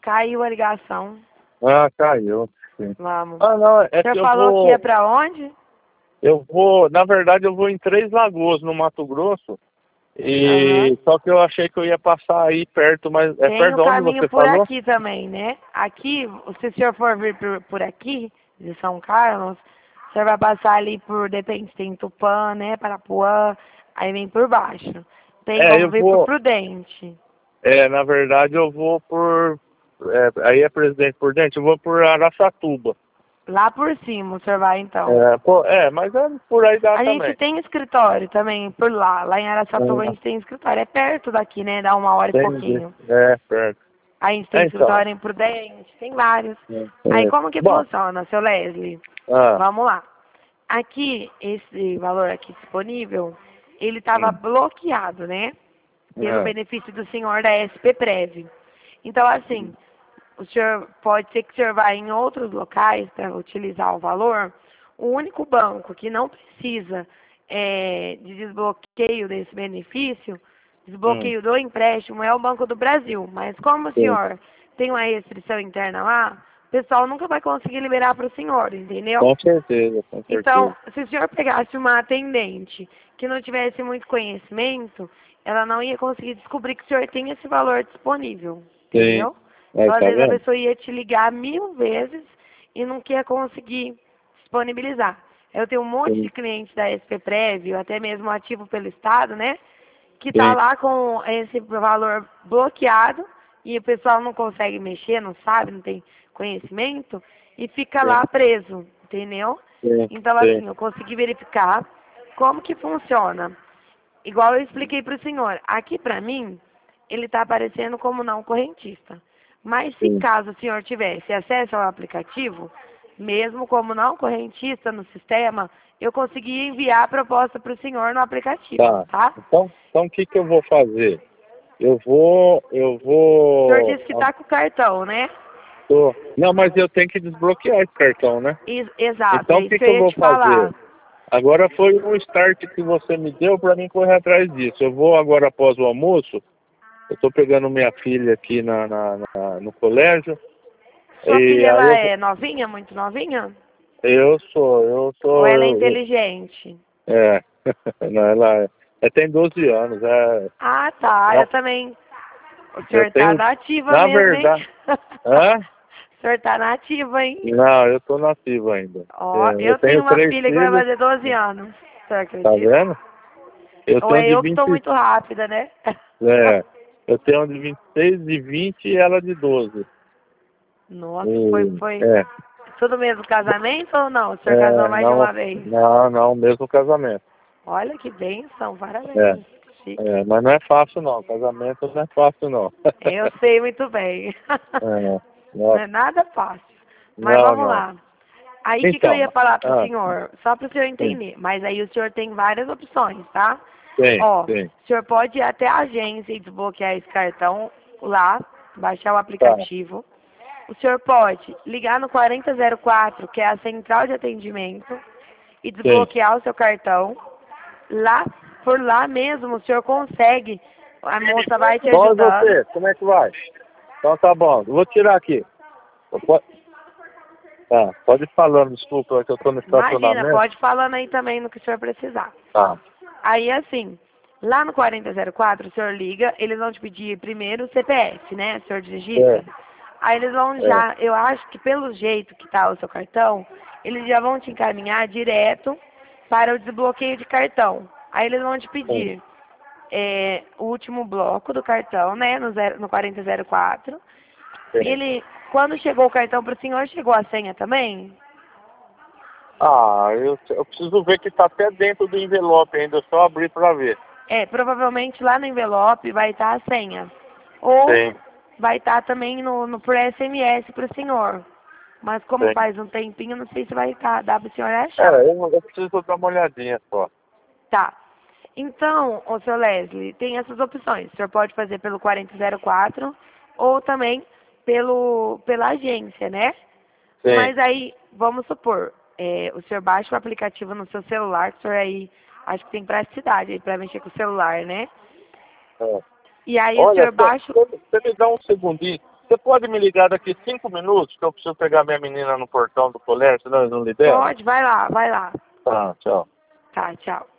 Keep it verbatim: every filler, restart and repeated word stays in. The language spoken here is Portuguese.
Caiu a ligação. Ah, caiu. Sim. Vamos. Ah, não, é O senhor que eu falou vou... que ia pra onde? Eu vou... Na verdade, eu vou em Três Lagoas, no Mato Grosso. E... Aham. Só que eu achei que eu ia passar aí perto, mas... É Tem perto o de onde caminho você por falou? aqui também, né? Aqui, se o senhor for vir por, por aqui, de São Carlos, o senhor vai passar ali por, depende, tem Tupã, né? Parapuã, aí vem por baixo. Tem É, como eu vir por vou... Prudente. É, na verdade, eu vou por... É, aí é Presidente Prudente, eu vou por Araçatuba. Lá por cima o senhor vai então. É, pô, é, mas é, por aí dá A gente também. tem escritório também por lá. Lá em Araçatuba a É, gente tem escritório. É perto daqui, né? Dá uma hora e entendi. pouquinho. É, perto. A gente tem É, então. escritório em Prudente, tem vários. É, Aí é. como que Bom, funciona, seu Leslie? ah, Vamos lá. Aqui, esse valor aqui disponível, ele estava hum, bloqueado, né? Pelo é, benefício do senhor da S P Prev. Então, assim, o senhor pode ser que o senhor vá em outros locais para utilizar o valor. O único banco que não precisa é, de desbloqueio desse benefício, hum, desbloqueio do empréstimo, é o Banco do Brasil. Mas como o sim. senhor tem uma restrição interna lá, o pessoal nunca vai conseguir liberar para o senhor, entendeu? Com certeza, com Então, certeza. se o senhor pegasse uma atendente que não tivesse muito conhecimento, ela não ia conseguir descobrir que o senhor tem esse valor disponível, Sim. entendeu? Aí, Então, às tá vezes a vendo? pessoa ia te ligar mil vezes e não ia conseguir disponibilizar. Eu tenho um monte de Sim, clientes da S P Prev, ou até mesmo ativo pelo Estado, né? Que tá sim, lá com esse valor bloqueado e o pessoal não consegue mexer, não sabe, não tem conhecimento e fica sim, lá preso, entendeu? sim, Então, sim, assim, eu consegui verificar como que funciona. Igual eu expliquei para o senhor, aqui para mim, ele está aparecendo como não correntista. Mas se sim. caso o senhor tivesse acesso ao aplicativo, mesmo como não correntista no sistema, eu conseguia enviar a proposta para o senhor no aplicativo, Tá. tá? Então, então o que que eu vou fazer? Eu vou, eu O senhor vou... disse que está com o cartão, né? tô- Não, mas eu tenho que desbloquear esse cartão, né? Ex- Exato, Então, é o isso que que que eu eu ia vou te falar. fazer? Agora foi um start que você me deu para mim correr atrás disso. Eu vou agora após o almoço. Eu estou pegando minha filha aqui na, na- na- no colégio. Sua E filha, aí ela eu, é novinha, muito novinha? eu sou, eu Ou sou, ela é eu, eu- inteligente? é, não, ela, é- ela tem doze anos, é, Ah, tá. Eu ela- também. O eu senhor tá tenho, na ativa na mesmo, hein? verdade, hã? O senhor tá na ativa, hein? Não, eu estou nativo ainda. Ó, É, eu eu tenho tenho uma três filha que vai filhos, fazer doze anos. O senhor tá acredita? vendo? Eu Ou tenho um é de eu que estou vinte, muito rápida, né? é, eu tenho um de vinte e seis, de vinte e ela de doze. Nossa, foi, E, foi é, tudo mesmo casamento ou não? O senhor casou é, mais de não, uma vez? não, não, mesmo casamento. Olha que bênção, É, parabéns. Chique. é, mas não é fácil não, casamento não é fácil não. Eu sei muito bem. É, Não nossa, é nada fácil. Mas não, vamos não. lá. Aí o que, que eu ia Então, falar pro ah, senhor? Só para o senhor sim, entender. Mas aí o senhor tem várias opções, tá? sim, Ó, sim, o senhor pode ir até a agência e desbloquear esse cartão lá, baixar o tá, aplicativo. O senhor pode ligar no quarenta zero quatro, que é a central de atendimento, e sim. desbloquear o seu cartão. Lá, por lá mesmo, o senhor consegue. A moça vai te Bom, e ajudando. você, como é que vai? Então tá bom, eu vou tirar aqui. Eu po- Tá, pode ir falando, desculpa, é que eu tô no Imagina, estacionamento. pode ir falando aí também no que o senhor precisar. Tá, Aí, assim, lá no quarenta zero quatro, o senhor liga, eles vão te pedir primeiro o C P F, né? O senhor digita. é, Aí eles vão é, já, eu acho que pelo jeito que tá o seu cartão, eles já vão te encaminhar direto para o desbloqueio de cartão. Aí eles vão te sim, pedir é, o último bloco do cartão, né? No, zero, no quarenta zero quatro. sim. Ele, quando chegou o cartão para o senhor, chegou a senha também? Ah, eu, eu preciso ver que tá até dentro do envelope ainda, só abrir pra ver. É, provavelmente lá no envelope vai estar a senha. Ou Sim, vai estar também no, no por S M S para o senhor. Mas como sim. faz um tempinho, não sei se vai estar, dá para o senhor É, achar. eu, eu preciso dar uma olhadinha só. Tá. Então, ô senhor Leslie, tem essas opções. O senhor pode fazer pelo quarenta zero quatro ou também pelo, pela agência, né? Sim, Mas aí, vamos supor, é, o senhor baixa o aplicativo no seu celular, que o senhor aí, acho que tem praticidade aí para mexer com o celular, né? é. E aí o Olha, senhor baixa. você me dá um segundinho. Você pode me ligar daqui cinco minutos, que eu preciso pegar minha menina no portão do colégio, senão eles não liberam? Pode, vai lá, vai lá. Tá, tchau. Tá, tchau.